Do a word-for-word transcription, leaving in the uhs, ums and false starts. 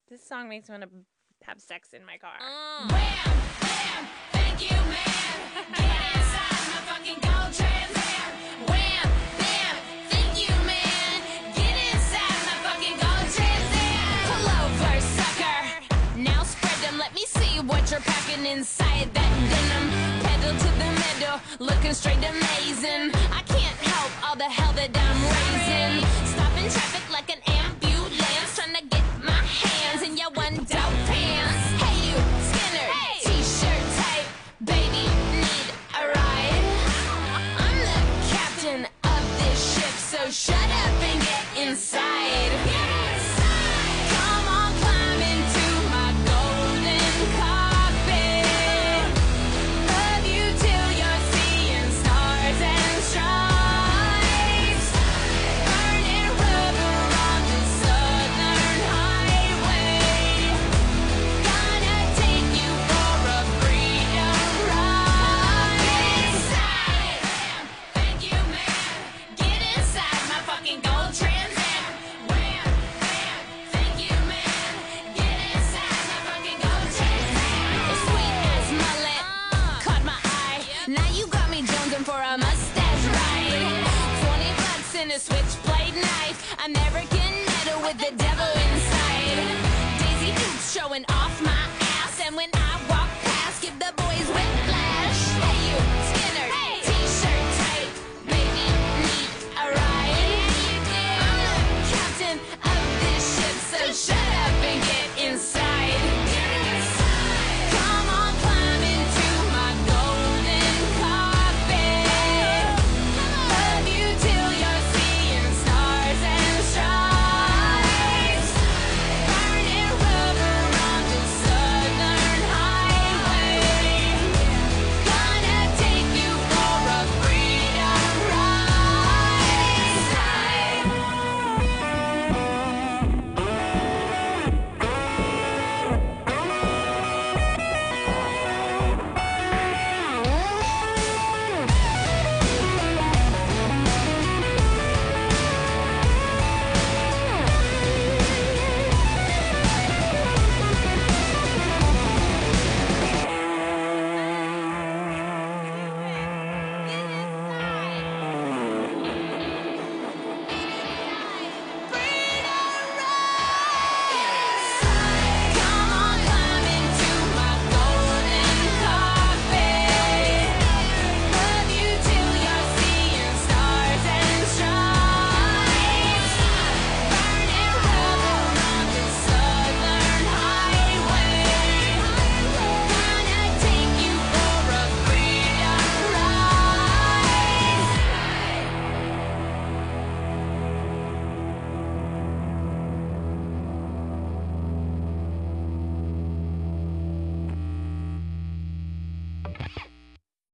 This song makes me want to have sex in my car. Mm. Wham, bam, thank you, man. Get inside my fucking gold Trans Am. Wham, bam, thank you, man. Get inside my fucking gold Trans Am. Pull over, sucker. Now spread them. Let me see what you're packing inside that denim. Pedal to the middle, looking straight amazing. I can't help all the hell that I'm raising. Stopping traffic like an ambulance, trying to get my hands in your one dope pants. Hey you, Skinner, hey. T-shirt type, baby, need a ride. I'm the captain of this ship, so shut up and get inside. Get inside. Come on, climb into my golden carpet. Love you till you're seeing stars and stripes. Burning rubber on the southern highway. Gonna take you for a freedom ride. Get inside. Thank you, man. Get inside my fucking gold Trans Am. Wham, bam, thank you, man. Get inside my fucking gold Trans Am. Your sweet ass mullet caught my eye. Now you got me jonesing for a mustache ride. Twenty bucks in a switchblade knife. I'm never